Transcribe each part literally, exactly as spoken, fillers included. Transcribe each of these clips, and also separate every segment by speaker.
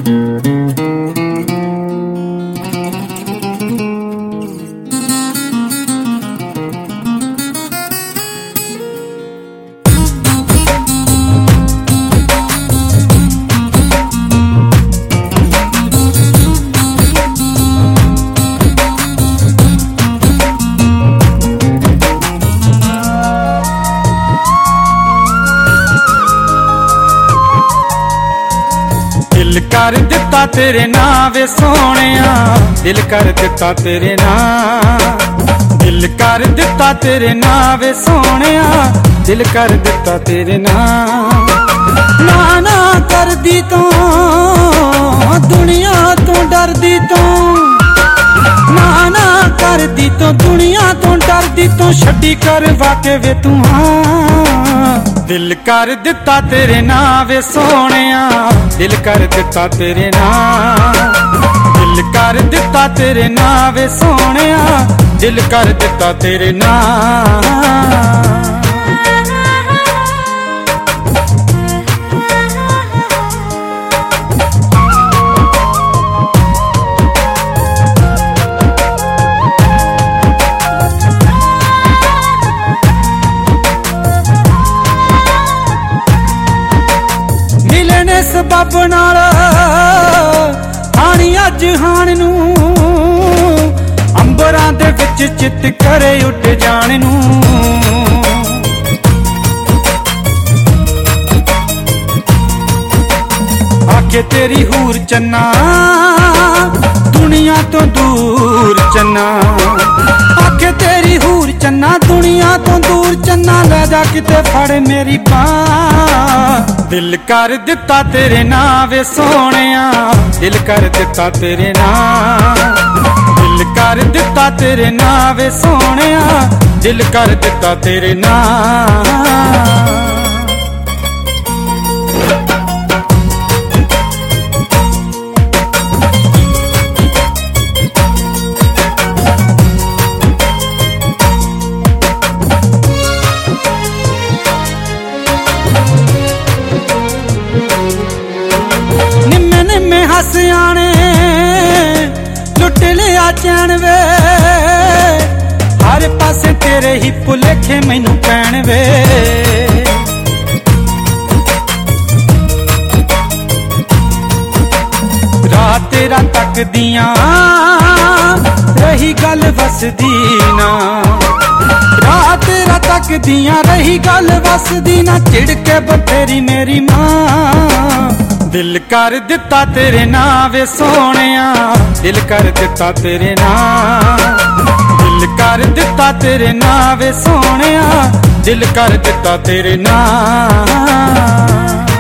Speaker 1: दिल कर दिता तेरे नां वे सोहणिया, दिल कर दिता तेरे नां, दिल कर दिता तेरे नां वे सोहणिया, दिल कर दिता तेरे नां। ना ना कर दी तू दुनिया तो डर दी तू, ना ना कर दी तू दुनिया तो डर दी तू, छड्डी कर वाके वे तू हाँ। दिल कर दिता तेरे नां वे सोहणिया, दिल कर दिता तेरे नां, दिल कर दिता तेरे नां वे सोहणिया, दिल कर दिता तेरे नां। सबब नाल आनी अज हाण नू, अंबरां दे विच चित करे उठ जाण नू। आखे तेरी हूर चन्ना दुनिया तो दूर चन्ना, आखे तेरी हूर चन्ना दुनिया तो दूर चन्ना, ले जा किते फड़ मेरी बांह। दिल कर दिता तेरे नां वे सोहणिया, दिल कर दिता तेरे नां, दिल कर दिता तेरे नां वे सोहणिया, दिल कर दिता तेरे नां। हस आने लुट लिया चैन वे, हर पासे तेरे ही भुलेखे मैनू पैण वे। रात तेरा तक दियां रही गल वसदी ना, रात तेरा तक दियां रही गल वसदी ना, चिड़के बथेरी मेरी मां। दिल कर दिता तेरे नां वे सोहणिया, दिल कर दिता तेरे नां, दिल कर दिता तेरे नां वे सोहणिया, दिल कर दिता तेरे नां।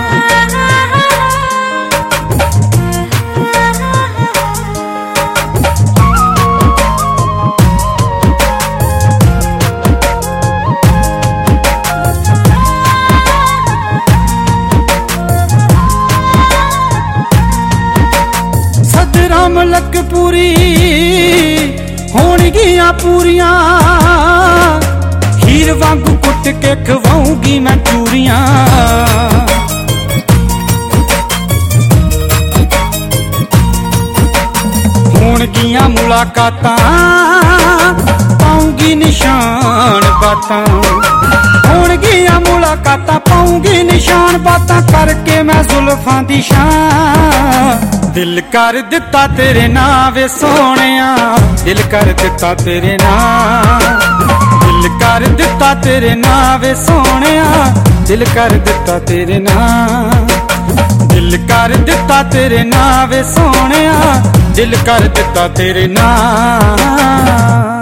Speaker 1: मलक पूरी होणगियां पूरियां, हीर वांगू कुट के खवाऊंगी मैं चूरियां। होणगियां मुलाकातां पाऊंगी निशान बातां, होणगियां मुलाकातां पाऊंगी निशान बातां, करके मैं जुल्फां दी शान। दिल कर दिता तेरे नां वे सोहणिया, दिल कर दिता तेरे नां, दिल कर दिता तेरे नां वे सोहणिया, दिल कर दिता तेरे नां, दिल कर दिता तेरे नां वे सोहणिया, दिल कर दिता तेरे नां।